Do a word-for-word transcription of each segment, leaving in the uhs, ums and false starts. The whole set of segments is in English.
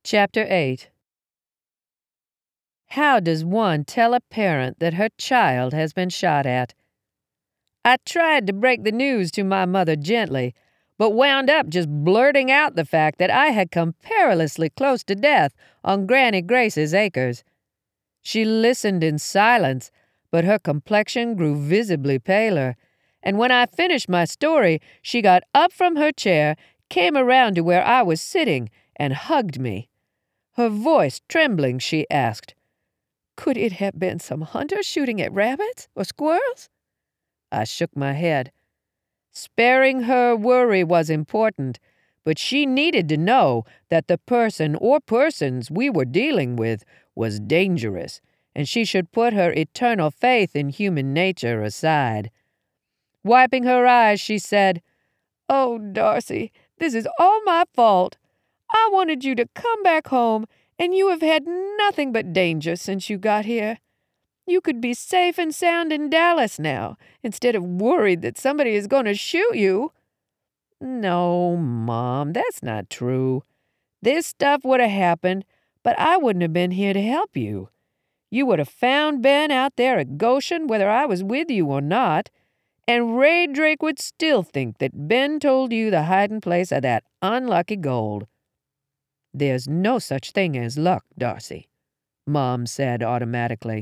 Chapter eight. How does one tell a parent that her child has been shot at? I tried to break the news to my mother gently, but wound up just blurting out the fact that I had come perilously close to death on Granny Grace's acres. She listened in silence, but her complexion grew visibly paler, and when I finished my story, she got up from her chair, came around to where I was sitting, and hugged me. Her voice trembling, she asked, "Could it have been some hunter shooting at rabbits or squirrels?" I shook my head. Sparing her worry was important, but she needed to know that the person or persons we were dealing with was dangerous, and she should put her eternal faith in human nature aside. Wiping her eyes, she said, "Oh, Darcy, this is all my fault. I wanted you to come back home, and you have had nothing but danger since you got here. You could be safe and sound in Dallas now, instead of worried that somebody is going to shoot you." "No, Mom, that's not true. This stuff would have happened, but I wouldn't have been here to help you. You would have found Ben out there at Goshen whether I was with you or not, and Ray Drake would still think that Ben told you the hiding place of that unlucky gold." "There's no such thing as luck, Darcy," Mom said automatically.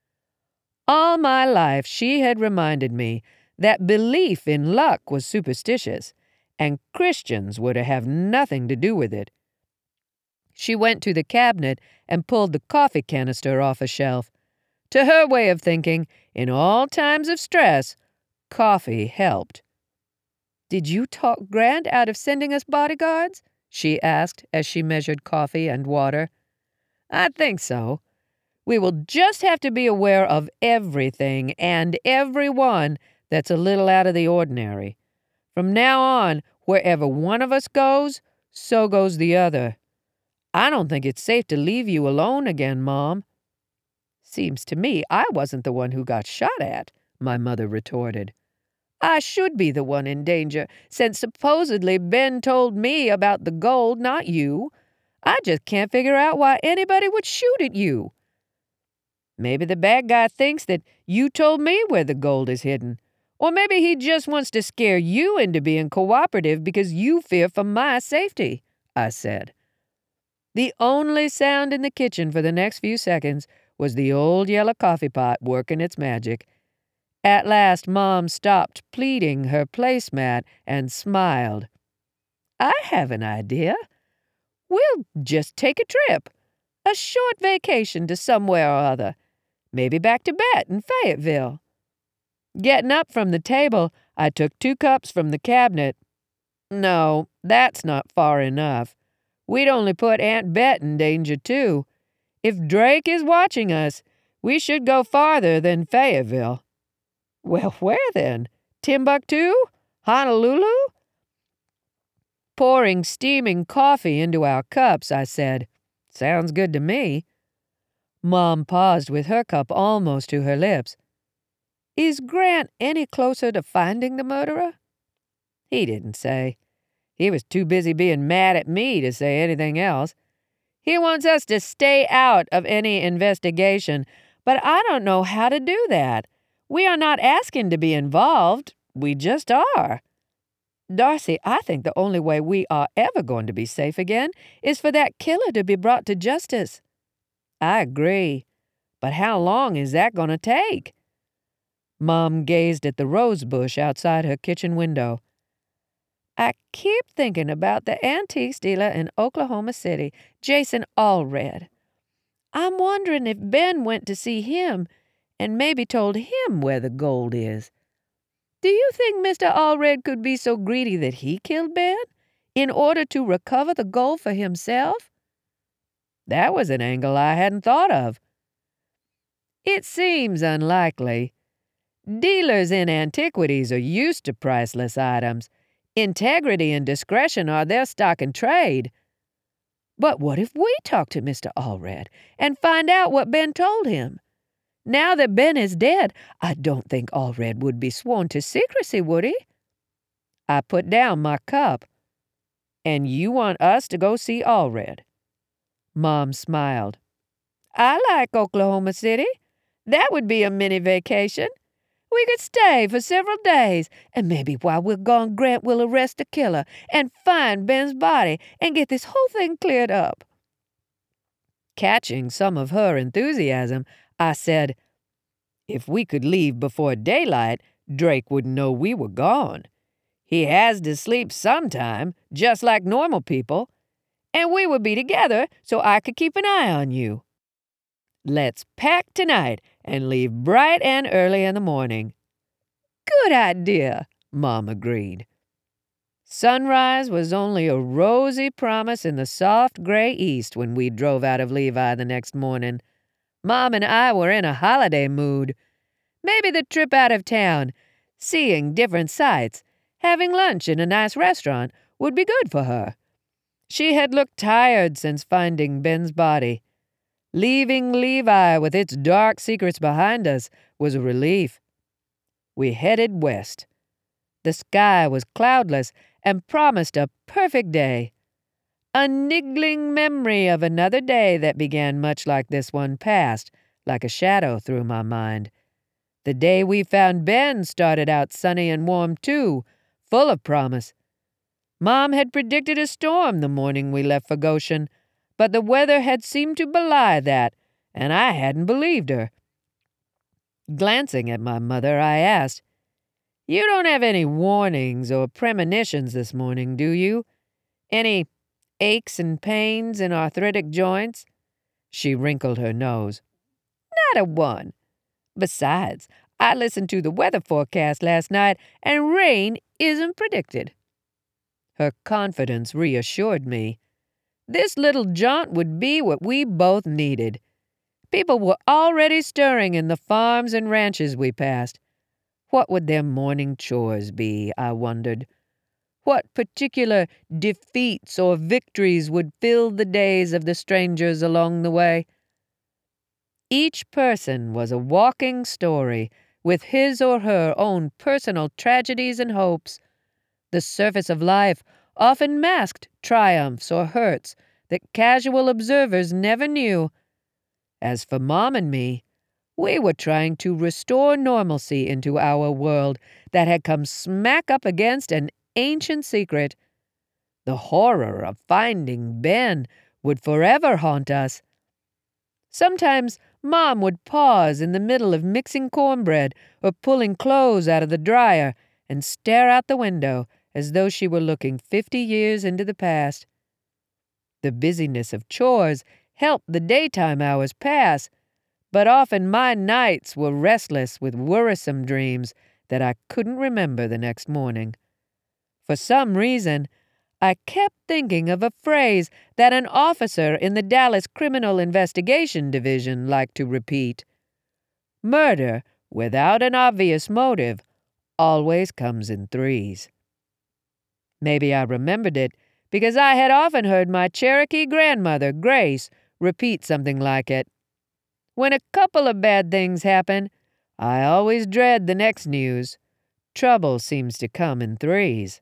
All my life she had reminded me that belief in luck was superstitious, and Christians were to have nothing to do with it. She went to the cabinet and pulled the coffee canister off a shelf. To her way of thinking, in all times of stress, coffee helped. "Did you talk Grant out of sending us bodyguards?" she asked as she measured coffee and water. "I think so. We will just have to be aware of everything and everyone that's a little out of the ordinary. From now on, wherever one of us goes, so goes the other. I don't think it's safe to leave you alone again, Mom." "Seems to me I wasn't the one who got shot at," my mother retorted. "I should be the one in danger, since supposedly Ben told me about the gold, not you. I just can't figure out why anybody would shoot at you." "Maybe the bad guy thinks that you told me where the gold is hidden. Or maybe he just wants to scare you into being cooperative because you fear for my safety," I said. The only sound in the kitchen for the next few seconds was the old yellow coffee pot working its magic. At last, Mom stopped pleating her placemat and smiled. "I have an idea. We'll just take a trip. A short vacation to somewhere or other. Maybe back to Bet in Fayetteville." Getting up from the table, I took two cups from the cabinet. "No, that's not far enough. We'd only put Aunt Bet in danger, too. If Drake is watching us, we should go farther than Fayetteville." "Well, where then? Timbuktu? Honolulu?" Pouring steaming coffee into our cups, I said, "Sounds good to me." Mom paused with her cup almost to her lips. "Is Grant any closer to finding the murderer?" "He didn't say. He was too busy being mad at me to say anything else. He wants us to stay out of any investigation, but I don't know how to do that. We are not asking to be involved. We just are. Darcy, I think the only way we are ever going to be safe again is for that killer to be brought to justice." "I agree. But how long is that going to take?" Mom gazed at the rose bush outside her kitchen window. "I keep thinking about the antiques dealer in Oklahoma City, Jason Allred. I'm wondering if Ben went to see him and maybe told him where the gold is. Do you think Mister Allred could be so greedy that he killed Ben in order to recover the gold for himself?" That was an angle I hadn't thought of. "It seems unlikely. Dealers in antiquities are used to priceless items. Integrity and discretion are their stock in trade. But what if we talk to Mister Allred and find out what Ben told him? Now that Ben is dead, I don't think Allred would be sworn to secrecy, would he?" I put down my cup. "And you want us to go see Allred?" Mom smiled. I like Oklahoma City. That would be a mini vacation. We could stay for several days, and maybe while we're gone, Grant will arrest the killer and find Ben's body and get this whole thing cleared up. Catching some of her enthusiasm, I said, if we could leave before daylight, Drake wouldn't know we were gone. He has to sleep sometime, just like normal people, and we would be together so I could keep an eye on you. Let's pack tonight and leave bright and early in the morning. Good idea, Mom agreed. Sunrise was only a rosy promise in the soft gray east when we drove out of Levi the next morning. Mom and I were in a holiday mood. Maybe the trip out of town, seeing different sights, having lunch in a nice restaurant would be good for her. She had looked tired since finding Ben's body. Leaving Levi with its dark secrets behind us was a relief. We headed west. The sky was cloudless and promised a perfect day. A niggling memory of another day that began much like this one passed, like a shadow through my mind. The day we found Ben started out sunny and warm too, full of promise. Mom had predicted a storm the morning we left for Goshen, but the weather had seemed to belie that, and I hadn't believed her. Glancing at my mother, I asked, "You don't have any warnings or premonitions this morning, do you? Any aches and pains in arthritic joints?" She wrinkled her nose. "Not a one. Besides, I listened to the weather forecast last night, and rain isn't predicted." Her confidence reassured me. This little jaunt would be what we both needed. People were already stirring in the farms and ranches we passed. What would their morning chores be, I wondered? What particular defeats or victories would fill the days of the strangers along the way? Each person was a walking story with his or her own personal tragedies and hopes. The surface of life often masked triumphs or hurts that casual observers never knew. As for Mom and me, we were trying to restore normalcy into our world that had come smack up against an ancient secret. The horror of finding Ben would forever haunt us. Sometimes Mom would pause in the middle of mixing cornbread or pulling clothes out of the dryer and stare out the window as though she were looking fifty years into the past. The busyness of chores helped the daytime hours pass, but often my nights were restless with worrisome dreams that I couldn't remember the next morning. For some reason, I kept thinking of a phrase that an officer in the Dallas Criminal Investigation Division liked to repeat. Murder, without an obvious motive, always comes in threes. Maybe I remembered it because I had often heard my Cherokee grandmother, Grace, repeat something like it. When a couple of bad things happen, I always dread the next news. Trouble seems to come in threes.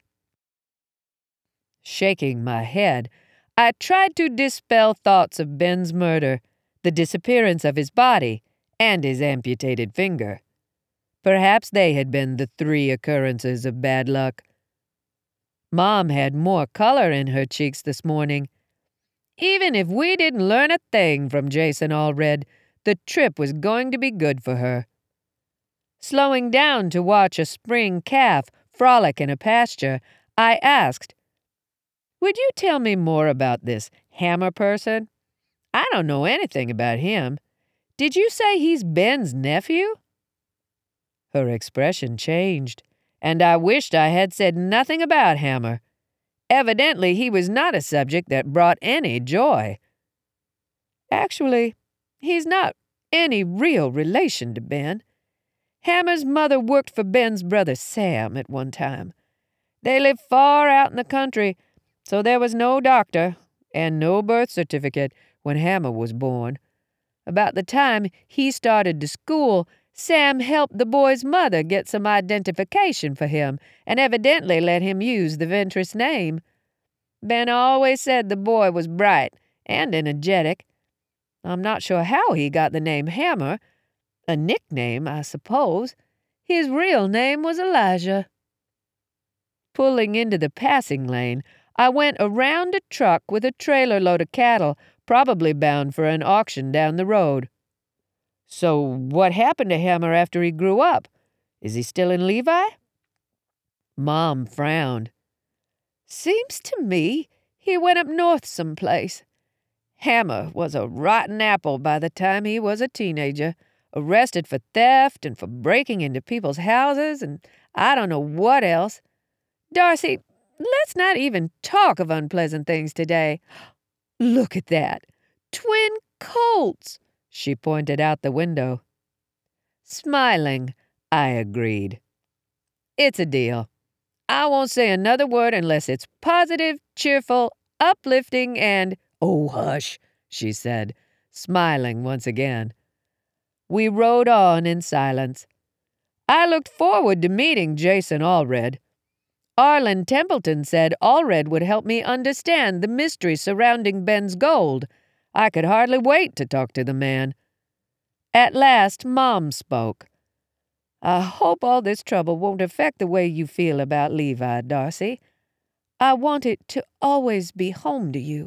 Shaking my head, I tried to dispel thoughts of Ben's murder, the disappearance of his body, and his amputated finger. Perhaps they had been the three occurrences of bad luck. Mom had more color in her cheeks this morning. Even if we didn't learn a thing from Jason Allred, the trip was going to be good for her. Slowing down to watch a spring calf frolic in a pasture, I asked, "Would you tell me more about this Hammer person? I don't know anything about him. Did you say he's Ben's nephew?" Her expression changed, and I wished I had said nothing about Hammer. Evidently, he was not a subject that brought any joy. Actually, he's not any real relation to Ben. Hammer's mother worked for Ben's brother Sam at one time. They lived far out in the country, so there was no doctor and no birth certificate when Hammer was born. About the time he started to school, Sam helped the boy's mother get some identification for him and evidently let him use the Ventress name. Ben always said the boy was bright and energetic. I'm not sure how he got the name Hammer. A nickname, I suppose. His real name was Elijah. Pulling into the passing lane, I went around a truck with a trailer load of cattle, probably bound for an auction down the road. So what happened to Hammer after he grew up? Is he still in Levi? Mom frowned. Seems to me he went up north someplace. Hammer was a rotten apple by the time he was a teenager, arrested for theft and for breaking into people's houses and I don't know what else. Darcy, let's not even talk of unpleasant things today. Look at that. Twin colts, she pointed out the window. Smiling, I agreed. It's a deal. I won't say another word unless it's positive, cheerful, uplifting, and, oh, hush, she said, smiling once again. We rode on in silence. I looked forward to meeting Jason Allred. Arlen Templeton said Allred would help me understand the mystery surrounding Ben's gold. I could hardly wait to talk to the man. At last, Mom spoke. I hope all this trouble won't affect the way you feel about Levi, Darcy. I want it to always be home to you.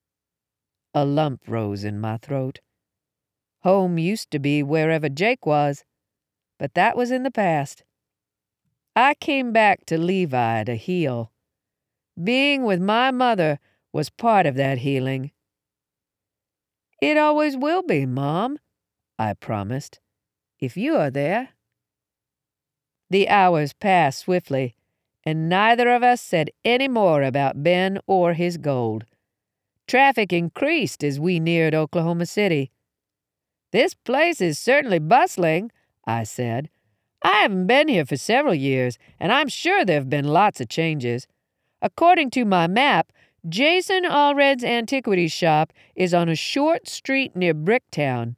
A lump rose in my throat. Home used to be wherever Jake was, but that was in the past. I came back to Levi to heal. Being with my mother was part of that healing. It always will be, Mom, I promised, if you are there. The hours passed swiftly, and neither of us said any more about Ben or his gold. Traffic increased as we neared Oklahoma City. This place is certainly bustling, I said. I haven't been here for several years, and I'm sure there have been lots of changes. According to my map, Jason Allred's Antiquities Shop is on a short street near Bricktown.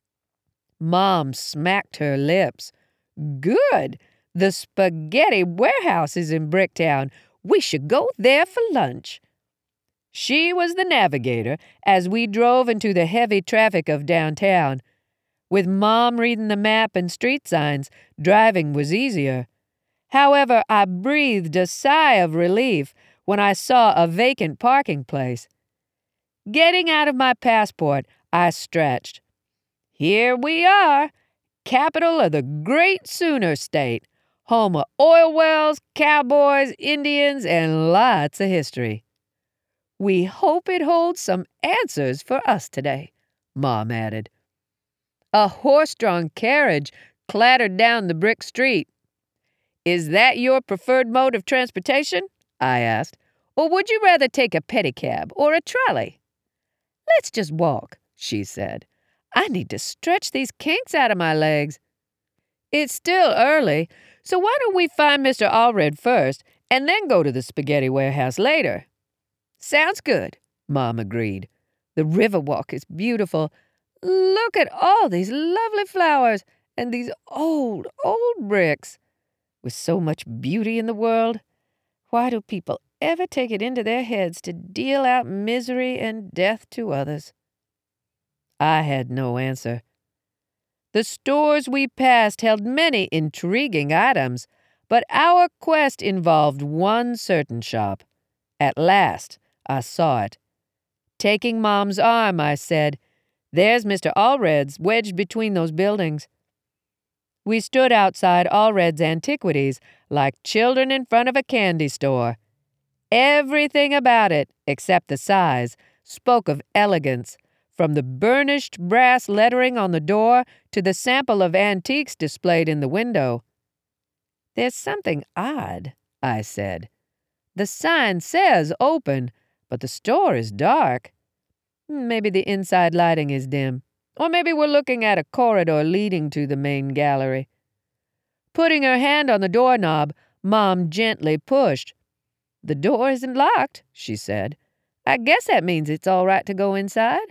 Mom smacked her lips. Good! The Spaghetti Warehouse is in Bricktown. We should go there for lunch. She was the navigator as we drove into the heavy traffic of downtown. With Mom reading the map and street signs, driving was easier. However, I breathed a sigh of relief when I saw a vacant parking place. Getting out of my passport, I stretched. Here we are, capital of the great Sooner State, home of oil wells, cowboys, Indians, and lots of history. We hope it holds some answers for us today, Mom added. A horse-drawn carriage clattered down the brick street. Is that your preferred mode of transportation? I asked. Or would you rather take a pedicab or a trolley? Let's just walk, she said. I need to stretch these kinks out of my legs. It's still early, so why don't we find Mister Allred first and then go to the Spaghetti Warehouse later? Sounds good, Mom agreed. The Riverwalk is beautiful. Look at all these lovely flowers and these old, old bricks. With so much beauty in the world, why do people ever take it into their heads to deal out misery and death to others? I had no answer. The stores we passed held many intriguing items, but our quest involved one certain shop. At last, I saw it. Taking Mom's arm, I said, There's Mister Allred's wedged between those buildings. We stood outside Allred's Antiquities like children in front of a candy store. Everything about it, except the size, spoke of elegance, from the burnished brass lettering on the door to the sample of antiques displayed in the window. There's something odd, I said. The sign says open, but the store is dark. Maybe the inside lighting is dim. Or maybe we're looking at a corridor leading to the main gallery. Putting her hand on the doorknob, Mom gently pushed. The door isn't locked, she said. I guess that means it's all right to go inside.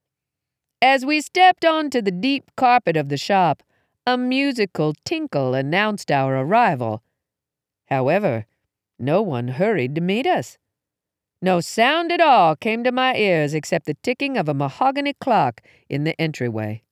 As we stepped onto the deep carpet of the shop, a musical tinkle announced our arrival. However, no one hurried to meet us. No sound at all came to my ears except the ticking of a mahogany clock in the entryway.